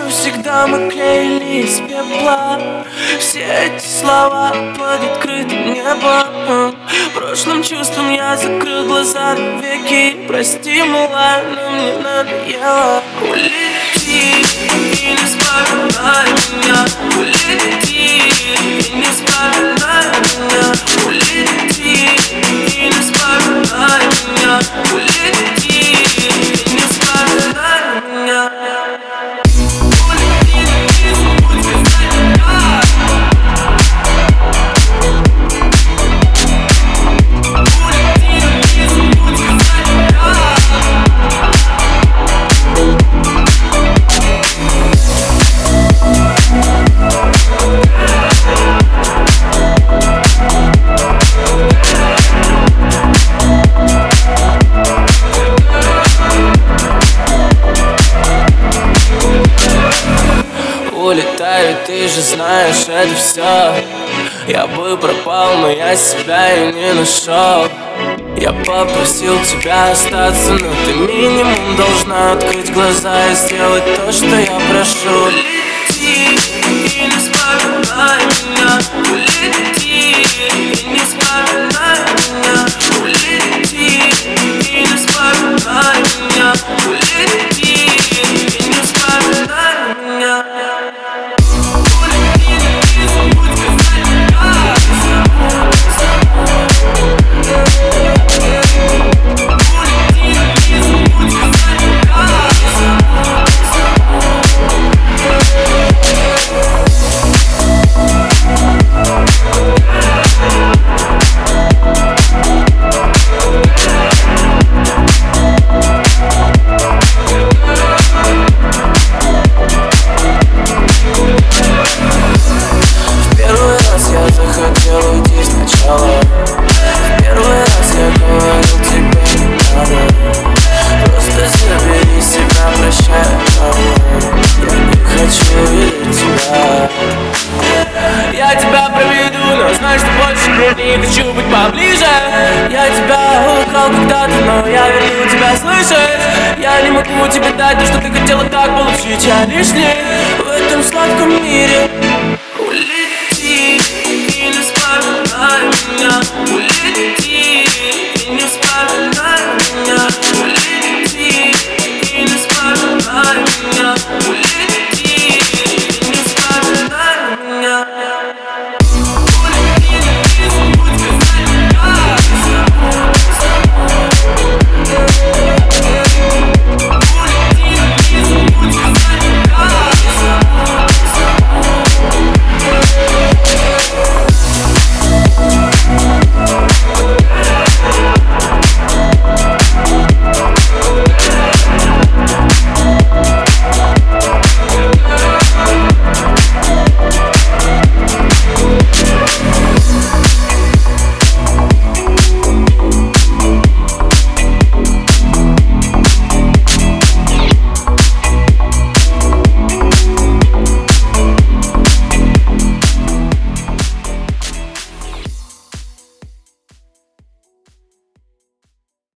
всегда мы клеили из пепла все эти слова под открытым небом. Прошлым чувством я закрыл глаза навеки. Прости, милая, но мне надоело. Улети и не вспоминай меня. Улети и не вспоминай меня. Улети и не вспоминай меня. Улети и не вспоминай меня. Улетаю, ты же знаешь, это все. Я бы пропал, но я себя и не нашел. Я попросил тебя остаться, но ты минимум должна открыть глаза и сделать то, что я прошу. Улети и не вспоминай меня. Улети и не вспоминай меня. Улети и не вспоминай меня. Улети и не вспоминай меня. Хотел уйти сначала. Первый раз я говорил тебе не надо. Просто забери себя, прощай, я не хочу видеть тебя. Я тебя проведу, но знай, что больше не хочу быть поближе. Я тебя украл когда-то, но я верну тебя, слышишь? Я не могу тебе дать то, что ты хотела так получить. Я лишний в этом сладком мире.